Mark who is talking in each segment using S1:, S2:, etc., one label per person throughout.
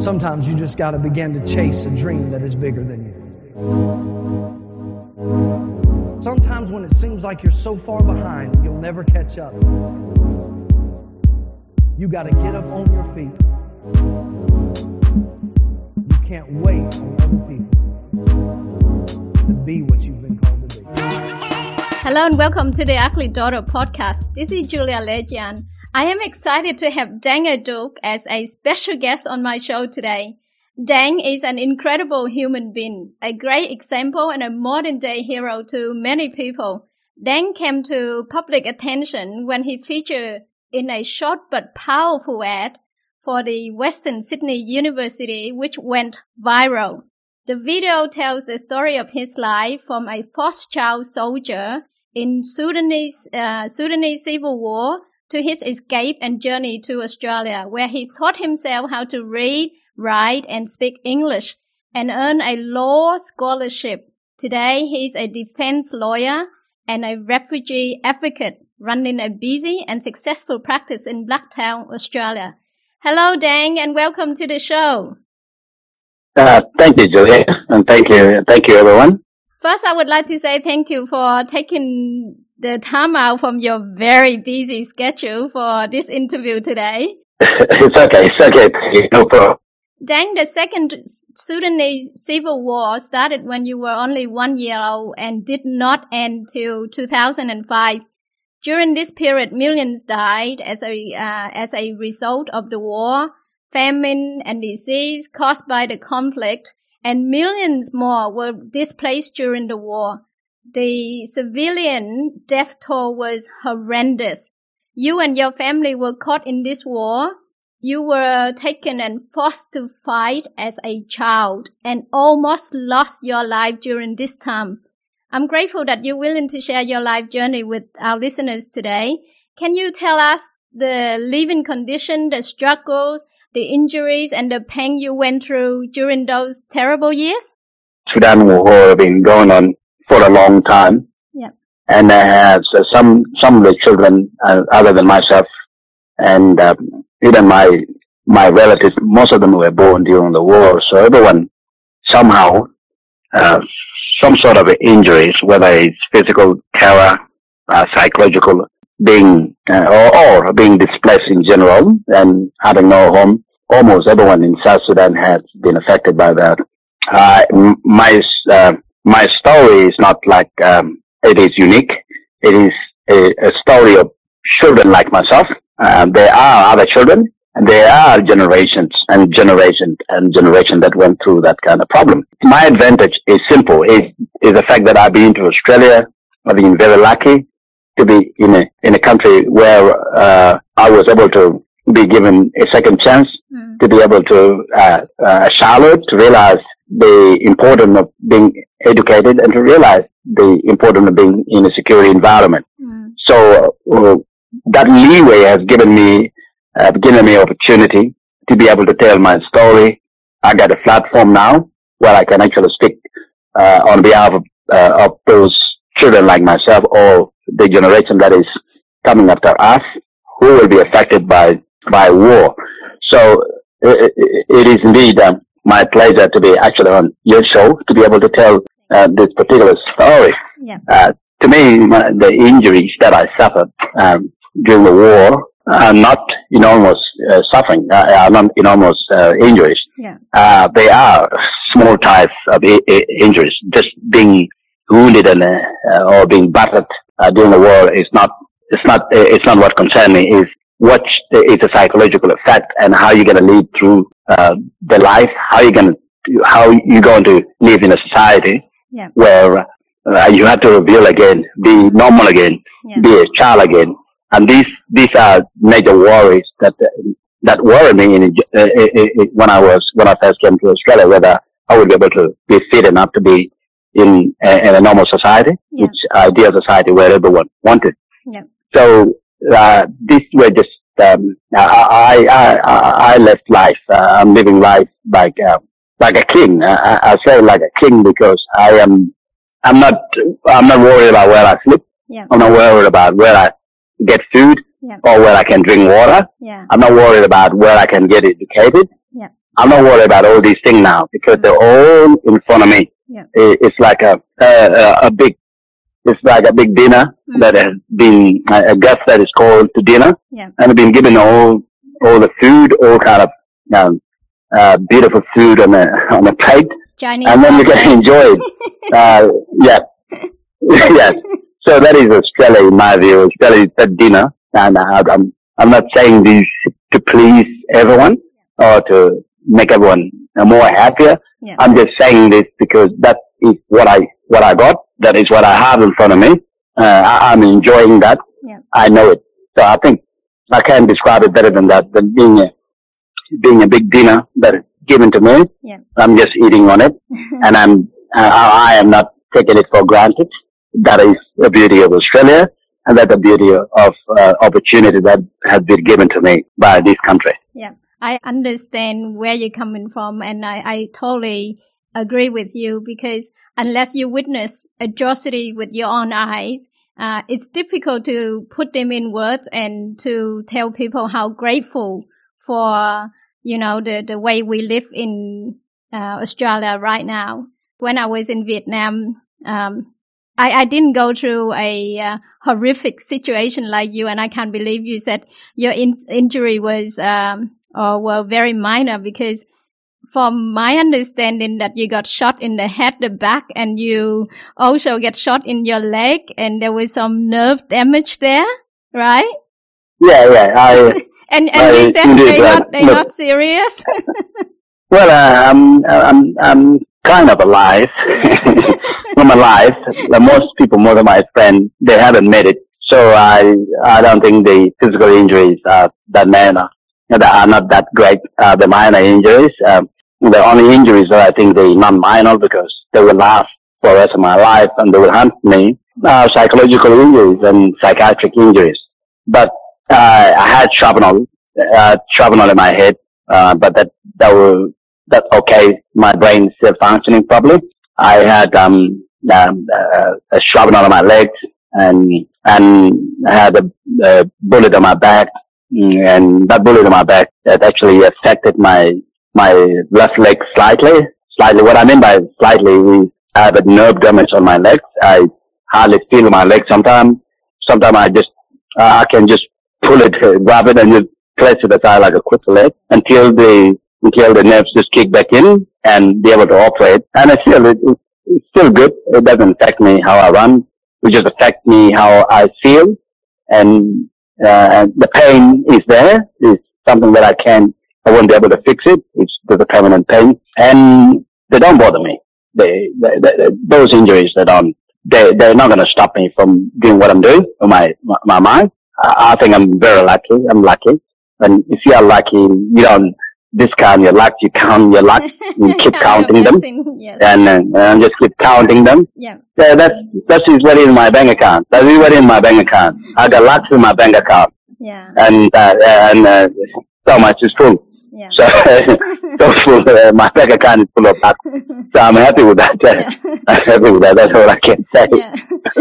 S1: Sometimes you just got to begin to chase a dream that is bigger than you. Sometimes when it seems like you're so far behind, you'll never catch up. You got to get up on your feet. You can't wait on other people to be what you've been called to be.
S2: Hello and welcome to the Ugly Daughter podcast. This is Julia Legian. I am excited to have Dang Aduk as a special guest on my show today. Dang is an incredible human being, a great example and a modern-day hero to many people. Dang came to public attention when he featured in a short but powerful ad for the Western Sydney University, which went viral. The video tells the story of his life from a first child soldier in Sudanese civil war to his escape and journey to Australia, where he taught himself how to read, write, and speak English, and earned a law scholarship. Today, he is a defense lawyer and a refugee advocate, running a busy and successful practice in Blacktown, Australia. Hello, Dang, and welcome to the show.
S3: Thank you, Julia, and thank you, everyone.
S2: First, I would like to say thank you for taking the time out from your very busy schedule for this interview today.
S3: It's okay, no problem.
S2: Dang, the second Sudanese civil war started when you were only 1 year old and did not end till 2005. During this period, millions died as a result of the war, famine, and disease caused by the conflict, and millions more were displaced during the war. The civilian death toll was horrendous. You and your family were caught in this war. You were taken and forced to fight as a child and almost lost your life during this time. I'm grateful that you're willing to share your life journey with our listeners today. Can you tell us the living condition, the struggles, the injuries, and the pain you went through during those terrible years?
S3: Sudan war has been going on for a long time.
S2: Yeah.
S3: And so some of the children, other than myself, and even my relatives, most of them were born during the war. So everyone somehow, some sort of injuries, whether it's physical, terror, psychological, being or being displaced in general and having no home. Almost everyone in South Sudan has been affected by that. My story is not like it is unique. It is a story of children like myself. There are other children, and there are generations that went through that kind of problem. My advantage is simple: is the fact that I've been to Australia. I've been very lucky to be in a country where I was able to be given a second chance, to be able to Charlotte, to realize the importance of being educated and to realize the importance of being in a secure environment. So that leeway has given me opportunity to be able to tell my story. I got a platform now where I can actually speak on behalf of those children like myself or the generation that is coming after us who will be affected by war. So it is indeed my pleasure to be actually on your show to be able to tell this particular story.
S2: Yeah.
S3: To me, the injuries that I suffered during the war are not enormous suffering, are not enormous injuries.
S2: Yeah.
S3: They are small types of injuries. Just being wounded and or being battered during the war is not what concerns me. Is what is the psychological effect and how you're going to lead through the life, how you're going to live in a society where you have to reveal again, be normal again, be a child again. And these are major worries that worry me when I first came to Australia, whether I would be able to be fit enough to be in a normal society, which ideal society where everyone wanted.
S2: Yeah.
S3: So these were just I left life. I'm living life like a king. I say like a king because I'm not worried about where I sleep.
S2: Yeah.
S3: I'm not worried about where I get food or where I can drink water.
S2: Yeah.
S3: I'm not worried about where I can get educated.
S2: Yeah.
S3: I'm not worried about all these things now because they're all in front of me.
S2: Yeah.
S3: It's like a big, it's like a big dinner that has been a guest that is called to dinner,
S2: Yeah.
S3: and I've been given all the food, all kind of beautiful food on a plate,
S2: Chinese
S3: and then you
S2: buffet.
S3: can enjoy it. Yeah, yes. So that is Australia in my view. Australia is that dinner, and I'm not saying this to please everyone or to make everyone more happier.
S2: Yeah.
S3: I'm just saying this because that is what I got. That is what I have in front of me. I'm enjoying that.
S2: Yeah.
S3: I know it. So I think I can't describe it better than that. Than being a big dinner that is given to me.
S2: Yeah.
S3: I'm just eating on it, and I am not taking it for granted. That is the beauty of Australia, and that's the beauty of opportunity that has been given to me by this country.
S2: Yeah, I understand where you're coming from, and I totally agree with you because unless you witness atrocity with your own eyes, it's difficult to put them in words and to tell people how grateful for, the way we live in Australia right now. When I was in Vietnam, I didn't go through a horrific situation like you, and I can't believe you said your injury was very minor, because from my understanding that you got shot in the head, the back, and you also get shot in your leg, and there was some nerve damage there, right?
S3: Yeah.
S2: And you said they're not serious.
S3: Well, I'm kind of alive. I'm alive. Most of my friends, they haven't made it. So I don't think the physical injuries are that minor. They are not that great. The minor injuries, the only injuries that I think they non-minor because they will last for the rest of my life and they will haunt me. Psychological injuries and psychiatric injuries. But I had shrapnel in my head, but that's okay. My brain is still functioning properly. I had a shrapnel on my legs, and I had a bullet on my back, and that bullet on my back that actually affected my left leg slightly. Slightly. What I mean by slightly is I have a nerve damage on my legs. I hardly feel my legs sometimes. Sometimes I can just pull it, grab it, and just place it aside like a quick leg until the nerves just kick back in and be able to operate. And it's still good. It doesn't affect me how I run. It just affects me how I feel. And the pain is there. It's something that I won't be able to fix it. There's a permanent pain. And they don't bother me. Those injuries, they're not going to stop me from doing what I'm doing with my mind. I think I'm very lucky. I'm lucky. And if you are lucky, you don't discount your luck. You count your luck. You keep counting them.
S2: Yes.
S3: And just keep counting them.
S2: Yeah.
S3: That's what is in my bank account. That's what is in my bank account. I got lots in my bank account.
S2: Yeah.
S3: And so much is full.
S2: Yeah.
S3: So my bank account is full of luck. So I'm happy with that.
S2: Yeah.
S3: I'm happy with that. That's all I can say.
S2: Yeah.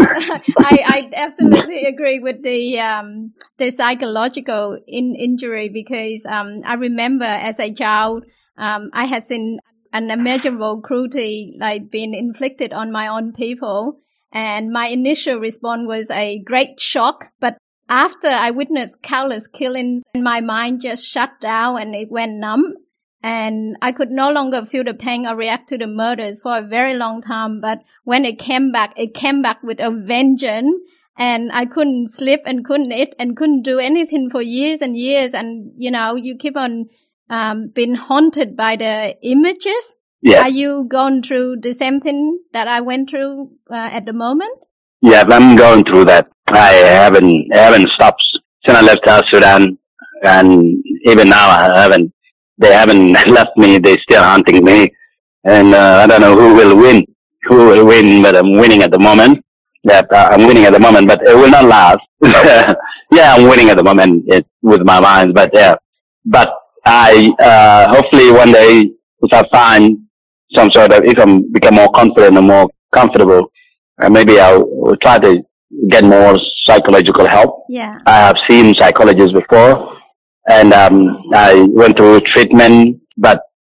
S2: I absolutely agree with the psychological injury, because I remember as a child I had seen an unimaginable cruelty like being inflicted on my own people, and my initial response was a great shock. But after I witnessed countless killings, my mind just shut down and it went numb. And I could no longer feel the pain or react to the murders for a very long time. But when it came back with a vengeance. And I couldn't sleep and couldn't eat and couldn't do anything for years and years. And, you keep on being haunted by the images.
S3: Yeah.
S2: Are you going through the same thing that I went through at the moment?
S3: Yeah, I'm going through that. I haven't stopped since I left South Sudan. And even now they haven't left me. They're still hunting me. And I don't know who will win, but I'm winning at the moment. Yeah, I'm winning at the moment, but it will not last. Yeah, I'm winning at the moment with my mind, but yeah. But I hopefully one day, if I find some sort of, if I become more confident and more comfortable, maybe I'll try to get more psychological help.
S2: Yeah.
S3: I have seen psychologists before, and I went through treatment, but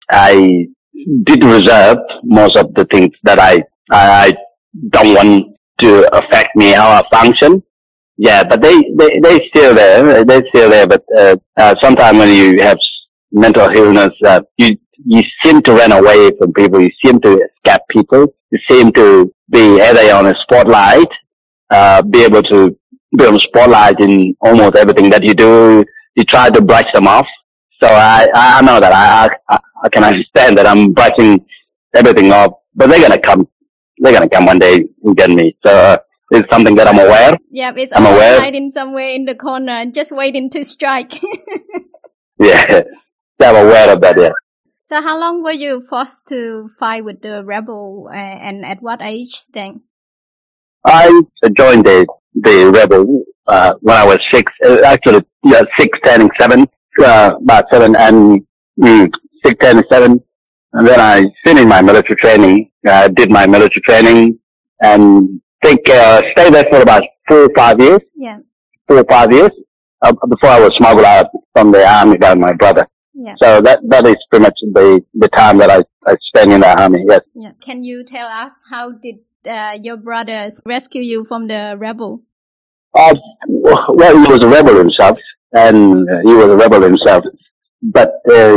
S3: I did reserve most of the things that I don't want to affect me how I function. Yeah, but they still there. They're still there. But sometimes when you have mental illness, you seem to run away from people. You seem to escape people. You seem to be either on a spotlight, be able to be on the spotlight in almost everything that you do. You try to brush them off. So I know that I can understand that I'm brushing everything off, but they're gonna come. They're gonna come one day and get me. So it's something that I'm aware.
S2: Yeah, it's
S3: I'm
S2: always
S3: aware.
S2: hiding somewhere in the corner, just waiting to strike.
S3: Yeah, so I'm aware of that. Yeah.
S2: So how long were you forced to fight with the rebel, and at what age then?
S3: I joined the rebel when I was 6. Actually, yeah, 6 turning 7, about 7 and 6 turning 7, and then I finished my military training. Did my military training, and stayed there for about 4 or 5 years.
S2: Yeah.
S3: 4 or 5 years before I was smuggled out from the army by my brother.
S2: Yeah.
S3: So that is pretty much the time that I spent in the army. Yes.
S2: Yeah. Can you tell us how did your brothers rescue you from the rebel?
S3: Well, he was a rebel himself, and he was a rebel himself. But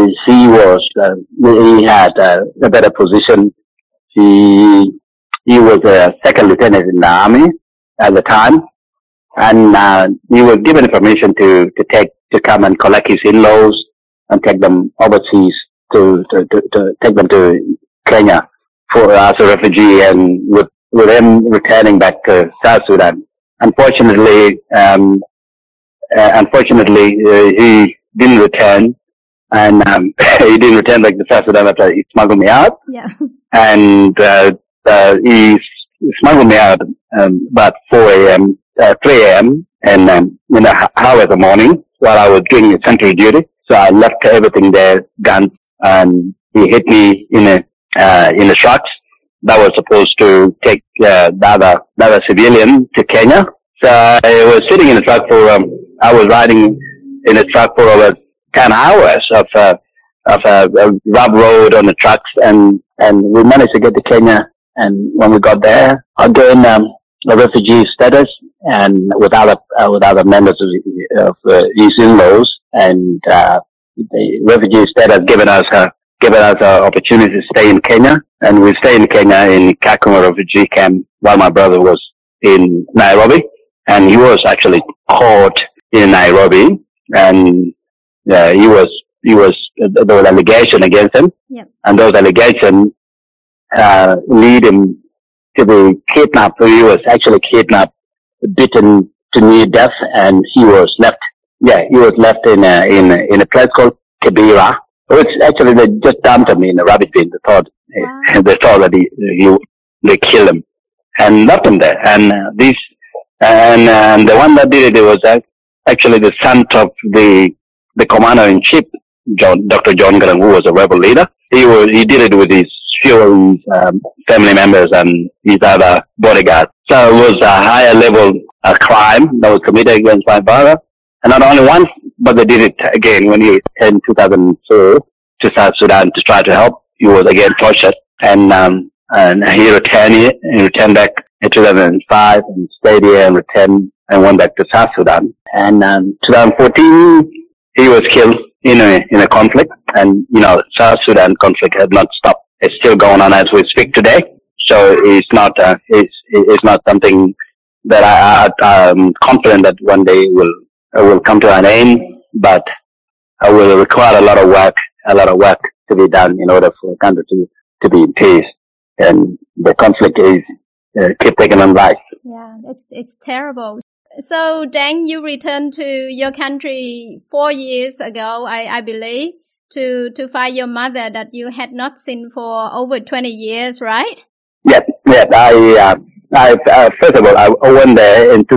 S3: he had a better position. He was a second lieutenant in the army at the time, and he was given permission to come and collect his in-laws and take them overseas to take them to Kenya as a refugee, and with him returning back to South Sudan. Unfortunately, he didn't return, and he didn't return back to South Sudan after he smuggled me out.
S2: Yeah.
S3: And he smuggled me out about 4 a.m., 3 a.m., and in the hour of the morning while I was doing sentry duty. So I left everything there, guns, and he hit me in a truck that was supposed to take the other civilian to Kenya. So I was sitting in the truck I was riding in the truck for over 10 hours of a rough road on the trucks, and we managed to get to Kenya. And when we got there, I gained a refugee status, and with other members of his in-laws, and the refugee status given us an opportunity to stay in Kenya, and we stayed in Kenya in Kakuma refugee camp while my brother was in Nairobi, and he was actually caught in Nairobi, and there was an allegation against him,
S2: Yep.
S3: and those allegations lead him to be kidnapped. So he was actually kidnapped, beaten to near death, and he was left. Yeah, he was left in a place called Kibera, which actually they just dumped him in a rubbish bin. They thought that they killed him and left him there. And the one that did it was actually the son of the commander in chief, Dr. John Garang, who was a rebel leader. He did it with his few family members and his other bodyguards. So it was a higher level crime that was committed against my father. And not only once, but they did it again when he in 2004 to South Sudan to try to help. He was again tortured, and he returned back in 2005 and stayed here and returned and went back to South Sudan. And 2014 he was killed in a conflict, and South Sudan conflict has not stopped. It's still going on as we speak today. So it's not something that I'm confident that one day will come to an end, but I will require a lot of work to be done in order for the country to be in peace. And the conflict is keep taking on life.
S2: Yeah, it's terrible. So then you returned to your country 4 years ago, I believe, to find your mother that you had not seen for over 20 years, right?
S3: Yes. I first of all, I went there in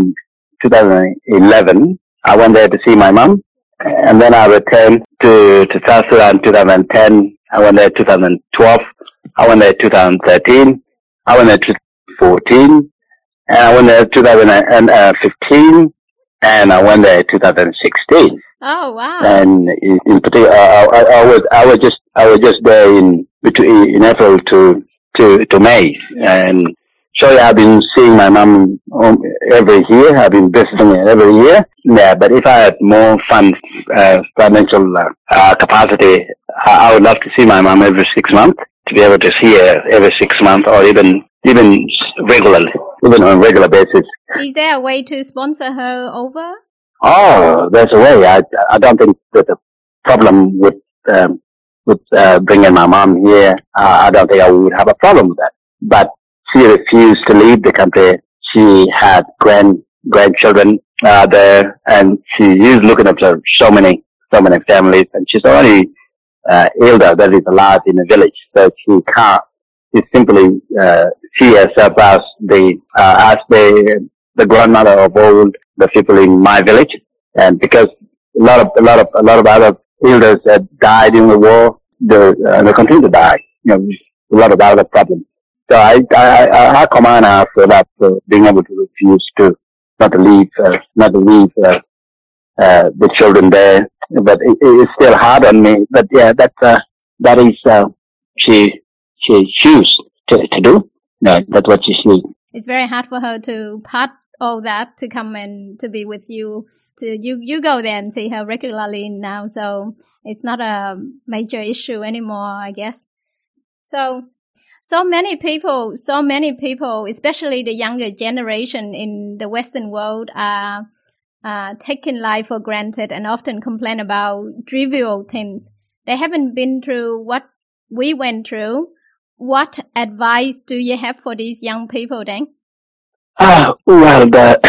S3: 2011. I went there to see my mom, and then I returned to South Sudan in 2010. I went there 2012. I went there 2013. I went there 2014. And I went there 2015. and I went there in 2016.
S2: Oh, wow.
S3: And in particular, I was just there in April to May, and so I've been seeing my mom every year. I've been visiting her every year. Yeah, but if I had more financial capacity, I would love to see my mom every 6 months, to be able to see her every 6 months, or even regularly, even on a regular basis.
S2: Is there a way to sponsor her over?
S3: Oh, there's a way. I don't think there's a problem with bringing my mom here. I don't think I would have a problem with that. But she refused to leave the country. She had grandchildren there, and she is looking after so many families, and she's the only elder that is alive in the village. So she can't. She simply see herself as the grandmother of all the people in my village, and because a lot of other elders that died in the war, they continue to die. A lot of other problems. So I commend her for that, for being able to refuse to not to leave the children there. But it's still hard on me. But yeah, that is she choose to do. No, that's what she choose.
S2: It's very hard for her to part all that to come and to be with you. You go there and see her regularly now, so it's not a major issue anymore, I guess. So many people, especially the younger generation in the Western world, are taking life for granted and often complain about trivial things. They haven't been through what we went through. What advice do you have for these young people, then?
S3: Well,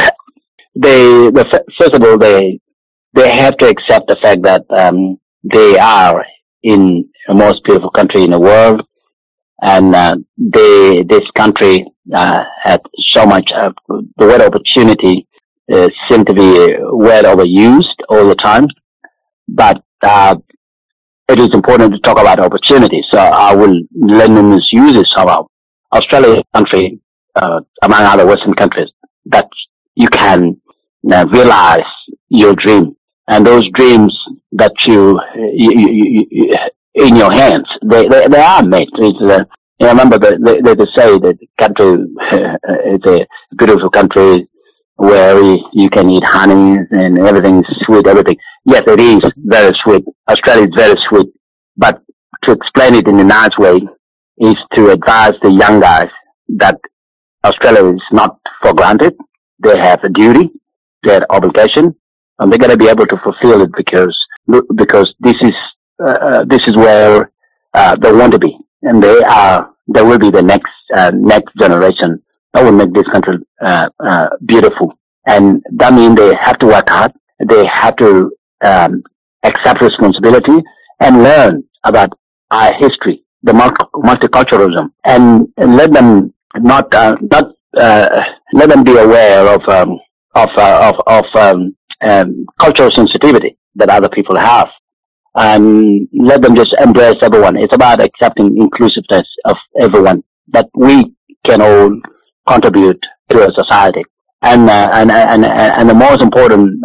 S3: first of all, they have to accept the fact that they are in the most beautiful country in the world, and this country had so much. The word opportunity seems to be well overused all the time, but it is important to talk about opportunity. So I will let them misuse it somehow. Australia is a country, among other Western countries, that you can realize your dream, and those dreams that you in your hands, they are made. Remember they say that the country is a beautiful country where you can eat honey and everything's sweet, everything. Yes, it is very sweet. Australia is very sweet. But to explain it in a nice way is to advise the young guys that Australia is not for granted. They have a duty, they have obligation, and they're going to be able to fulfill it because this is where they want to be, and they will be the next generation that will make this country beautiful. And that means they have to work hard. They have to accept responsibility and learn about our history, the multiculturalism, and let them let them be aware of cultural sensitivity that other people have, and let them just embrace everyone. It's about accepting inclusiveness of everyone, that we can all contribute to a society. And the most important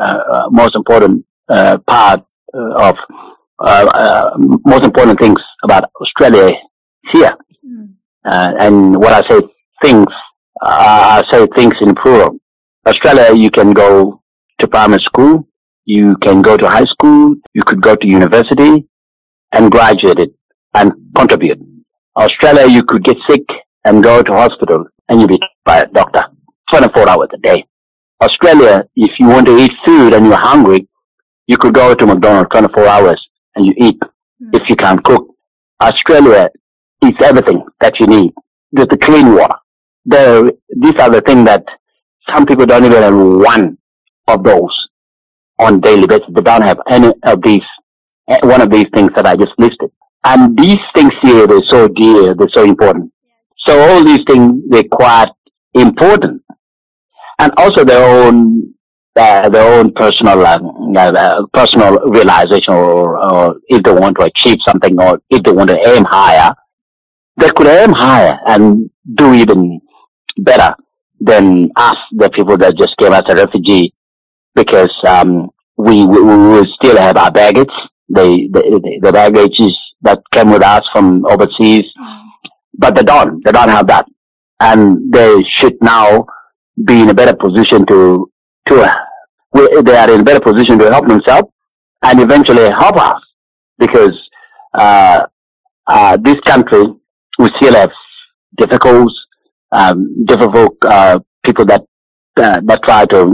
S3: part of most important things about Australia here. And when I say things in plural. Australia, you can go to primary school, you can go to high school, you could go to university and graduate it and contribute. Australia, you could get sick and go to hospital and you'll be by a doctor 24 hours a day. Australia, if you want to eat food and you're hungry, you could go to McDonald's 24 hours and you eat if you can't cook. Australia is everything that you need. Just the clean water. These are the things that some people don't even have one of those on daily basis. They don't have any of these, one of these things that I just listed. And these things here, they're so dear, they're so important. So all these things, they're quite important. And also their own personal realization, or if they want to achieve something, or if they want to aim higher, they could aim higher and do even better than us, the people that just came as a refugee because we still have our baggage, the baggages that came with us from overseas, but they don't have that, and they should now be in a better position to they are in a better position to help themselves and eventually help us because uh, this country we still have difficult difficult people that try to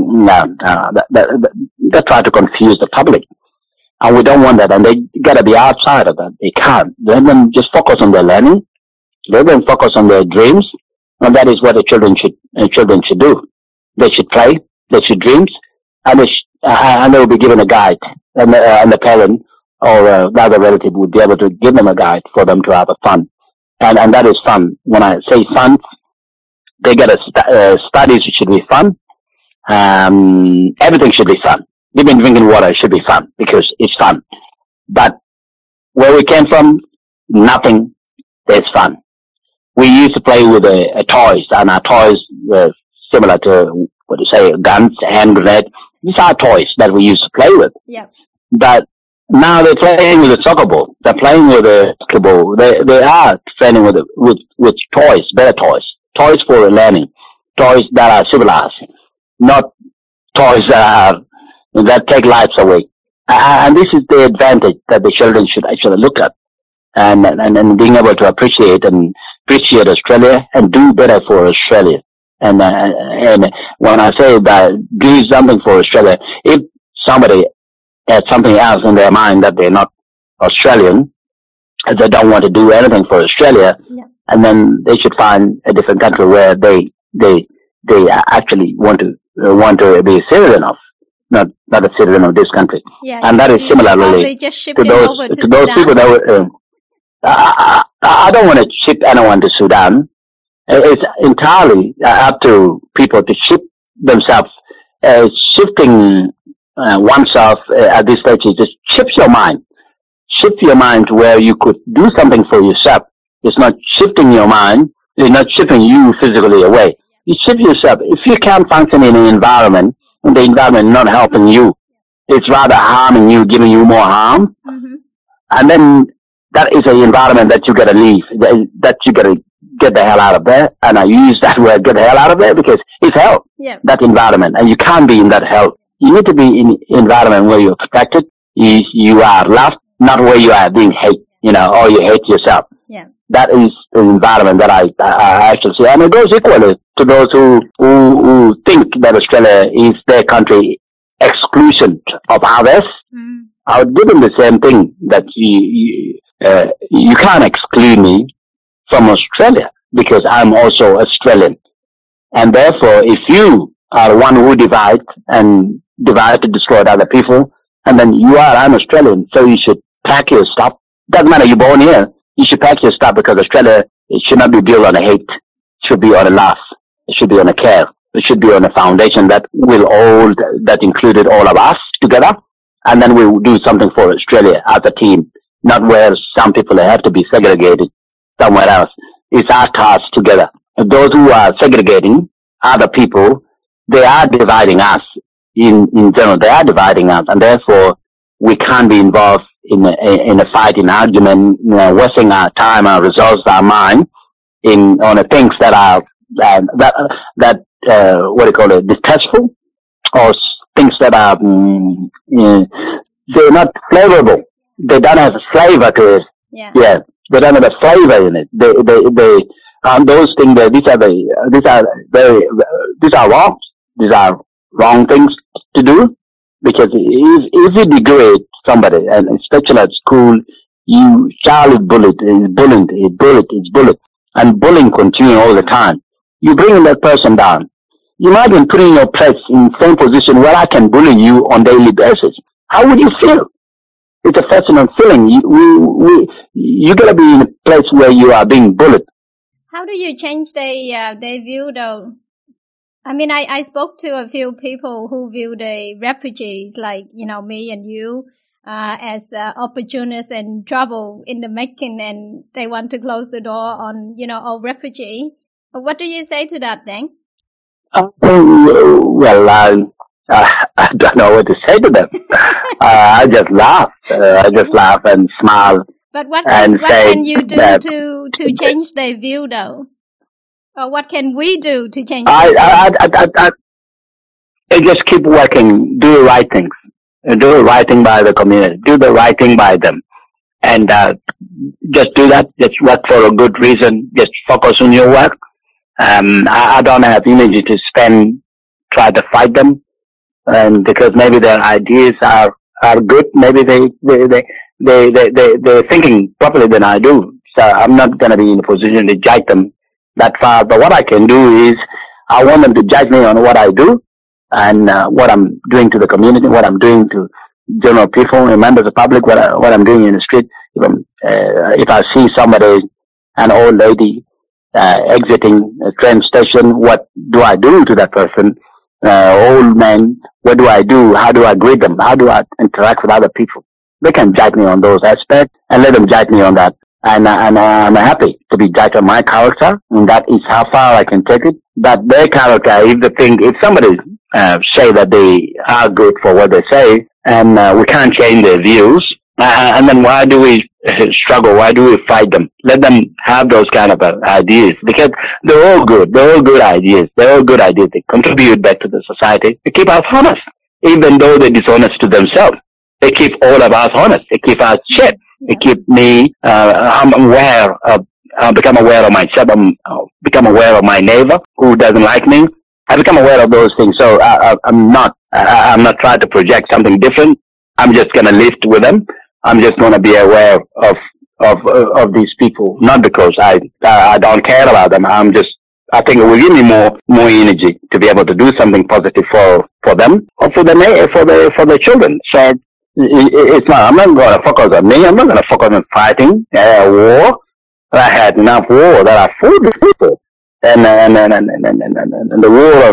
S3: that try to confuse the public, and we don't want that. And they gotta be outside of that. They can't. Let them just focus on their learning. Let them focus on their dreams, and that is what the children should do. They should play. They should dreams, and they will be given a guide, and the parent or the other relative would be able to give them a guide for them to have a fun, and that is fun. When I say fun, they get studies should be fun. Everything should be fun. Even drinking water should be fun because it's fun. But where we came from, nothing is fun. We used to play with toys, and our toys were similar to what you say, guns, hand grenade. These are toys that we used to play with.
S2: Yeah.
S3: But now they're playing with a soccer ball. They're playing with a basketball. They are training with toys, better toys for learning, toys that are civilized, not toys that take lives away. And this is the advantage that the children should actually look at, and being able to appreciate Australia and do better for Australia. And when I say that do something for Australia, if somebody has something else in their mind that they're not Australian, and they don't want to do anything for Australia,
S2: Yeah.
S3: and then they should find a different country where they actually want to be a citizen of, not a citizen of this country.
S2: Yeah.
S3: And that is similarly
S2: Probably just
S3: to
S2: shipping
S3: those
S2: over to
S3: to those
S2: Sudan.
S3: people that were. I don't want to ship anyone to Sudan. It's entirely up to people to ship themselves. Shifting oneself at this stage is just shift your mind. Shift your mind to where you could do something for yourself. It's not shifting your mind. It's not shifting you physically away. You shift yourself. If you can't function in an environment, and the environment not helping you, it's rather harming you, giving you more harm.
S2: Mm-hmm.
S3: And then that is an environment that you gotta leave, that you gotta get the hell out of there. And I use that word, get the hell out of there, because it's hell,
S2: Yeah.
S3: that environment. And you can't be in that hell. You need to be in an environment where you're protected, you are loved, not where you are being hated, or you hate yourself.
S2: Yeah.
S3: That is an environment that I actually see. And it goes equally to those who think that Australia is their country, exclusion of others.
S2: Mm.
S3: I would give them the same thing, that you can't exclude me from Australia because I'm also Australian. And therefore, if you are one who divide to destroy other people, and then I'm Australian, so you should pack your stuff. Doesn't matter, you're born here. You should pack your stuff because Australia, it should not be built on a hate. It should be on a love. It should be on a care. It should be on a foundation that included all of us together. And then we'll do something for Australia as a team, not where some people have to be segregated somewhere else. It's our task together. Those who are segregating other people, they are dividing us in general. They are dividing us, and therefore we can't be involved in a fight, in argument, wasting our time, our resources, our mind on the things that are what do you call it, distasteful, or things that are they're not flavorable. They don't have a flavor to it.
S2: Yeah.
S3: Yeah, they don't have a flavor in it. They those things. These are wrong. These are wrong things to do, because if you degrade somebody, and especially at school, child is bullied, and bullying continues all the time. You bring that person down. Imagine putting your place in the same position where I can bully you on a daily basis. How would you feel? It's a personal feeling. You gotta be in a place where you are being bullied.
S2: How do you change their view though? I mean, I spoke to a few people who view the refugees like, me and you, as opportunists and trouble in the making, and they want to close the door on, all refugee. What do you say to that, Dang?
S3: Well, I don't know what to say to them. I just laugh. I just laugh and smile
S2: But what
S3: and say
S2: can you do
S3: that
S2: to change their view, though? Or what can we do to change
S3: I,
S2: their view?
S3: I just keep working, do the right things, do the right thing by the community, do the right thing by them, and just do that. Just work for a good reason. Just focus on your work. I don't have energy to spend try to fight them, and because maybe their ideas are good, maybe they're thinking properly than I do. So I'm not going to be in a position to judge them that far. But what I can do is I want them to judge me on what I do and what I'm doing to the community, what I'm doing to general people and members of the public, what I'm doing in the street. If I see somebody, an old lady, exiting a train station, what do I do to that person? Old man, what do I do? How do I greet them? How do I interact with other people? They can judge me on those aspects and let them judge me on that. And I'm happy to be judged on my character, and that is how far I can take it. But their character, if somebody say that they are good for what they say, and we can't change their views, and then why do we struggle? Why do we fight them? Let them have those kind of ideas, because they're all good. They're all good ideas. They're all good ideas. They contribute back to the society. They keep us honest, even though they're dishonest to themselves. They keep all of us honest. They keep us cheap. They keep me. I'm aware of. Become aware of myself. Become aware of my neighbor who doesn't like me. I become aware of those things. So I'm not trying to project something different. I'm just gonna live with them. I'm just gonna be aware of these people, not because I don't care about them. I think it will give me more energy to be able to do something positive for them or for the children. So it's not. I'm not going to focus on me. I'm not going to focus on fighting war. I had enough war that I fought with people, and the war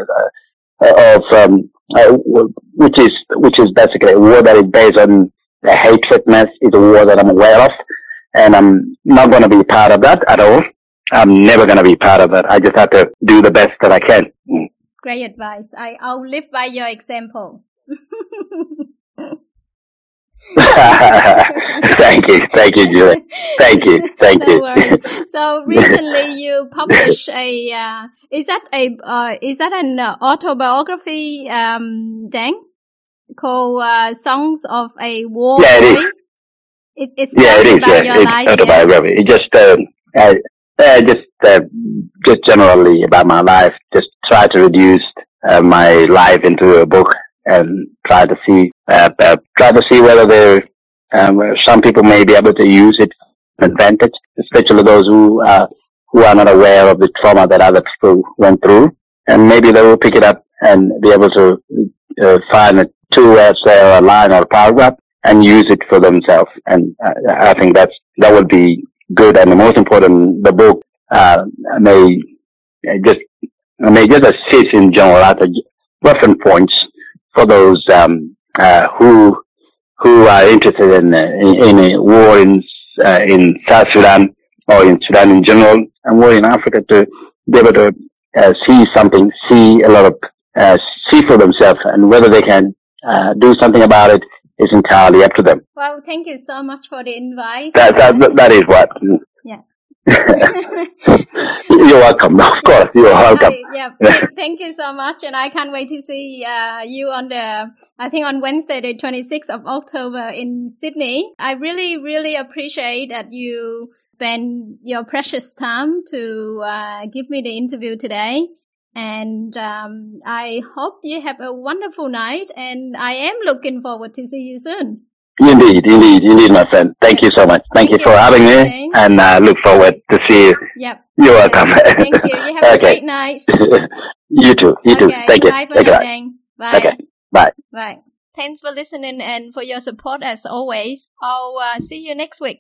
S3: which is basically a war that is based on the hatredness is a war that I'm aware of, and I'm not going to be part of that at all. I'm never going to be part of it. I just have to do the best that I can.
S2: Great advice. I'll live by your example.
S3: Thank you, Julie. Thank you.
S2: No worries. So recently you published is that an autobiography, Dang, called "Songs of a War Boy"?
S3: It is.
S2: It's
S3: about your life. It's autobiography. Yeah? Just generally about my life. Just try to reduce my life into a book and try to see whether some people may be able to use it to advantage, especially those who are not aware of the trauma that other people went through, and maybe they will pick it up and be able to find a 2 words or a line or a paragraph and use it for themselves. And I think that would be good. And the most important, the book may just assist in general as reference points for those who are interested in a war in South Sudan or in Sudan in general, and war in Africa, to be able to see for themselves, and whether they can do something about it is entirely up to them.
S2: Well, thank you so much for the invite.
S3: That is what.
S2: Yeah.
S3: You're welcome. Of course, you're welcome.
S2: Thank you so much, and I can't wait to see you on Wednesday, the 26th of October in Sydney. I really, really appreciate that you spend your precious time to give me the interview today. And I hope you have a wonderful night, and I am looking forward to see you soon.
S3: Indeed, my friend. Thank you so much. Thank you for having me, and I look forward to see you.
S2: Yep.
S3: You're welcome.
S2: Thank you. You have a great night.
S3: You too. Thank you.
S2: Bye for now, Dang. Bye.
S3: Okay. Bye.
S2: Bye. Thanks for listening and for your support as always. I'll see you next week.